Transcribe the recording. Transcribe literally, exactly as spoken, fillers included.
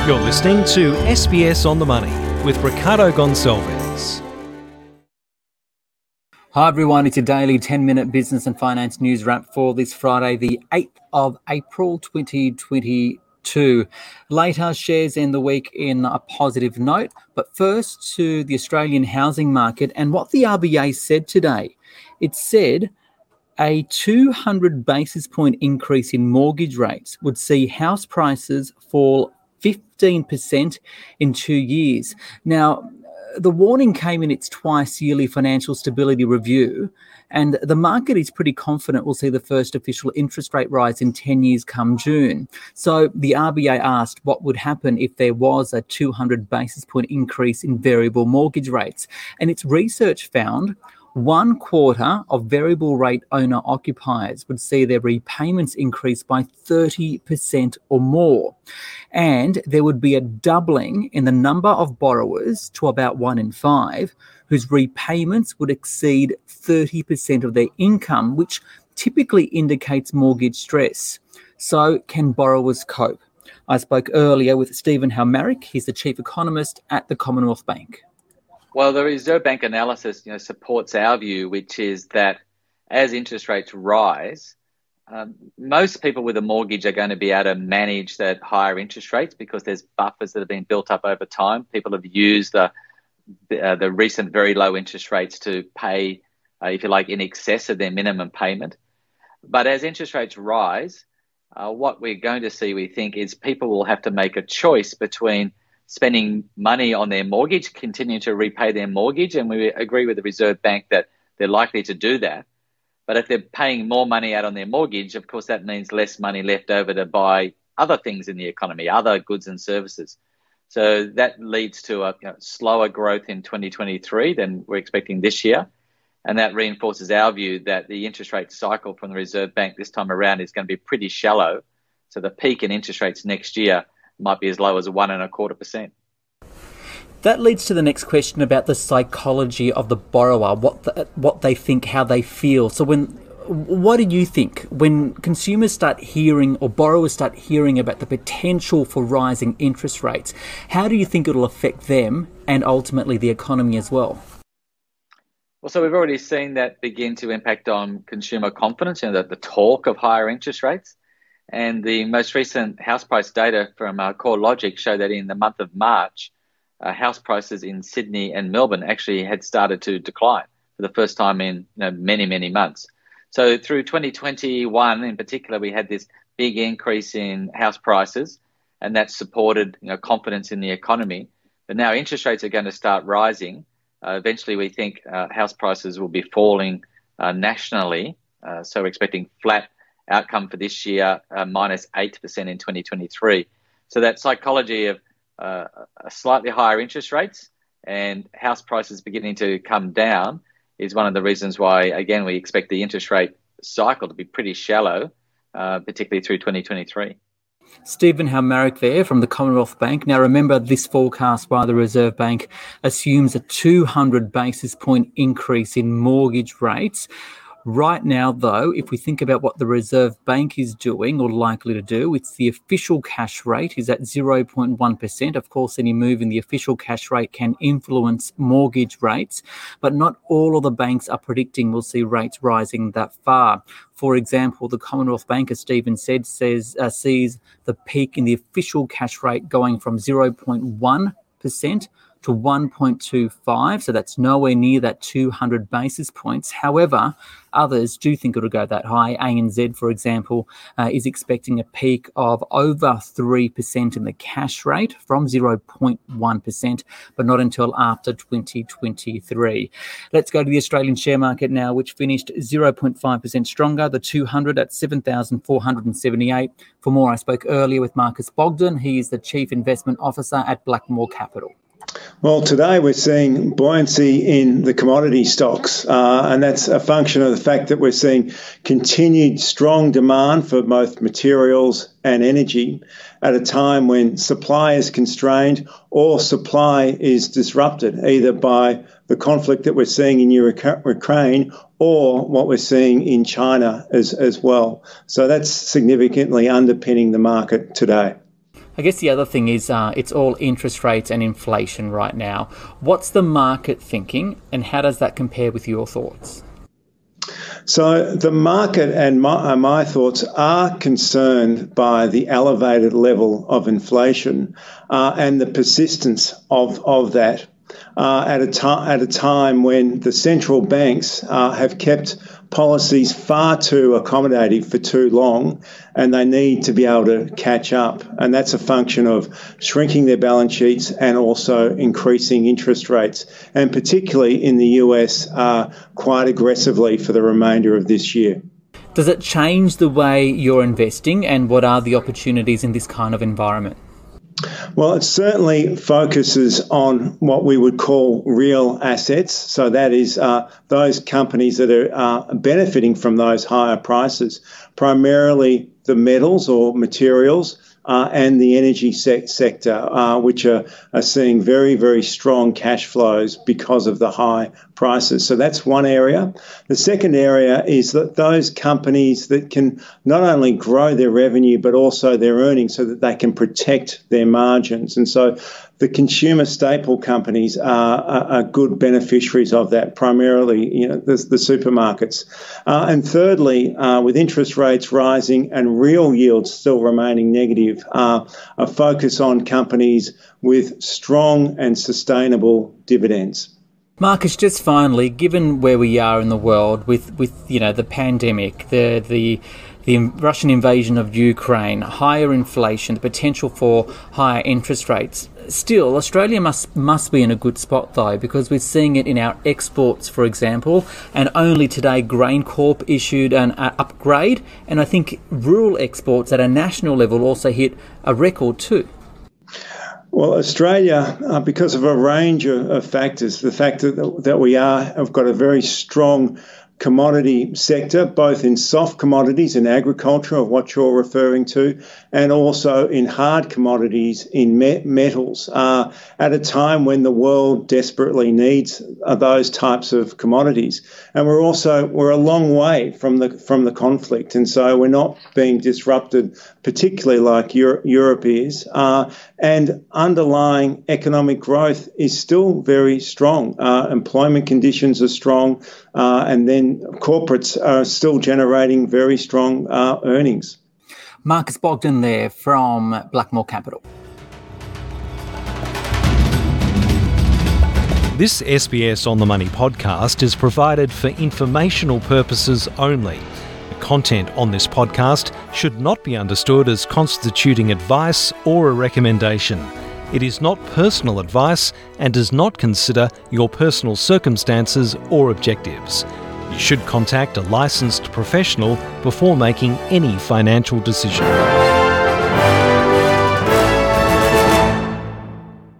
You're listening to S B S On The Money with Ricardo Gonçalves. Hi everyone, it's your daily ten minute business and finance news wrap for this Friday, the eighth of April twenty twenty-two. Later, shares end the week in a positive note, but first to the Australian housing market and what the R B A said today. It said a two hundred basis point increase in mortgage rates would see house prices fall fifteen percent in two years. Now, the warning came in its twice yearly financial stability review, and the market is pretty confident we'll see the first official interest rate rise in ten years come June. So the R B A asked what would happen if there was a two hundred basis point increase in variable mortgage rates. And its research found one quarter of variable rate owner occupiers would see their repayments increase by thirty percent or more. And there would be a doubling in the number of borrowers to about one in five whose repayments would exceed thirty percent of their income, which typically indicates mortgage stress. So can borrowers cope? I spoke earlier with Stephen Halmarick. He's the chief economist at the Commonwealth Bank. Well, the Reserve Bank analysis, you know, supports our view, which is that as interest rates rise, um, most people with a mortgage are going to be able to manage that higher interest rates because there's buffers that have been built up over time. People have used the the, uh, the recent very low interest rates to pay, uh, if you like, in excess of their minimum payment. But as interest rates rise, uh, what we're going to see, we think, is people will have to make a choice between spending money on their mortgage, continue to repay their mortgage, and we agree with the Reserve Bank that they're likely to do that. But if they're paying more money out on their mortgage, of course, that means less money left over to buy other things in the economy, other goods and services. So that leads to a you know, slower growth in twenty twenty-three than we're expecting this year. And that reinforces our view that the interest rate cycle from the Reserve Bank this time around is going to be pretty shallow. So the peak in interest rates next year might be as low as one and a quarter percent. That leads to the next question about the psychology of the borrower, what the, what they think, how they feel. So when, what do you think when consumers start hearing or borrowers start hearing about the potential for rising interest rates? How do you think it'll affect them and ultimately the economy as well? Well, so we've already seen that begin to impact on consumer confidence, you know, the, the talk of higher interest rates. And the most recent house price data from uh, CoreLogic show that in the month of March, uh, house prices in Sydney and Melbourne actually had started to decline for the first time in you know, many, many months. So through twenty twenty-one in particular, we had this big increase in house prices, and that supported you know, confidence in the economy. But now interest rates are going to start rising. Uh, eventually, we think uh, house prices will be falling uh, nationally. Uh, so we're expecting flat outcome for this year, uh, minus eight percent in twenty twenty-three. So that psychology of uh, slightly higher interest rates and house prices beginning to come down is one of the reasons why, again, we expect the interest rate cycle to be pretty shallow, uh, particularly through twenty twenty-three. Stephen Halmarick there from the Commonwealth Bank. Now, remember, this forecast by the Reserve Bank assumes a two hundred basis point increase in mortgage rates. Right now, though, if we think about what the Reserve Bank is doing or likely to do, it's the official cash rate is at zero point one percent. Of course, any move in the official cash rate can influence mortgage rates, but not all of the banks are predicting we'll see rates rising that far. For example, the Commonwealth Bank, as Stephen said, says uh, sees the peak in the official cash rate going from zero point one percent to one point two five, so that's nowhere near that two hundred basis points. However, others do think it'll go that high. A N Z, for example, uh, is expecting a peak of over three percent in the cash rate from zero point one percent, but not until after twenty twenty-three. Let's go to the Australian share market now, which finished zero point five percent stronger, the two hundred at seven thousand four hundred seventy-eight. For more, I spoke earlier with Marcus Bogdan. He is the Chief Investment Officer at Blackmore Capital. Well, today we're seeing buoyancy in the commodity stocks, uh, and that's a function of the fact that we're seeing continued strong demand for both materials and energy at a time when supply is constrained or supply is disrupted, either by the conflict that we're seeing in Ukraine or what we're seeing in China as, as well. So that's significantly underpinning the market today. I guess the other thing is uh, it's all interest rates and inflation right now. What's the market thinking, and how does that compare with your thoughts? So the market and my, my thoughts are concerned by the elevated level of inflation uh, and the persistence of, of that uh, at, a to- at a time when the central banks uh, have kept policies far too accommodative for too long, and they need to be able to catch up. And that's a function of shrinking their balance sheets and also increasing interest rates, and particularly in the U S uh, quite aggressively for the remainder of this year. Does it change the way you're investing, and what are the opportunities in this kind of environment? Well, it certainly focuses on what we would call real assets. So that is uh, those companies that are uh, benefiting from those higher prices, primarily the metals or materials uh, and the energy se- sector, uh, which are, are seeing very, very strong cash flows because of the high prices. So that's one area. The second area is that those companies that can not only grow their revenue, but also their earnings so that they can protect their margins. And so the consumer staple companies are, are, are good beneficiaries of that, primarily, you know, the, the supermarkets. Uh, and thirdly, uh, with interest rates rising and real yields still remaining negative, uh, a focus on companies with strong and sustainable dividends. Marcus, just finally, given where we are in the world with, with you know, the pandemic, the the the Russian invasion of Ukraine, higher inflation, the potential for higher interest rates, still, Australia must must be in a good spot, though, because we're seeing it in our exports, for example, and only today GrainCorp issued an uh, upgrade, and I think rural exports at a national level also hit a record too. Well, Australia, uh, because of a range of, of factors, the fact that, that we are, have got a very strong commodity sector, both in soft commodities in agriculture, of what you're referring to, and also in hard commodities in me- metals, uh, at a time when the world desperately needs uh, those types of commodities. And we're also, we're a long way from the from the conflict, and so we're not being disrupted, particularly like Europe, Europe is. Uh, and underlying economic growth is still very strong. Uh, employment conditions are strong, uh, and then corporates are still generating very strong uh, earnings. Marcus Bogdan there from Blackmore Capital. This S B S On The Money podcast is provided for informational purposes only. The content on this podcast should not be understood as constituting advice or a recommendation. It is not personal advice and does not consider your personal circumstances or objectives. You should contact a licensed professional before making any financial decision.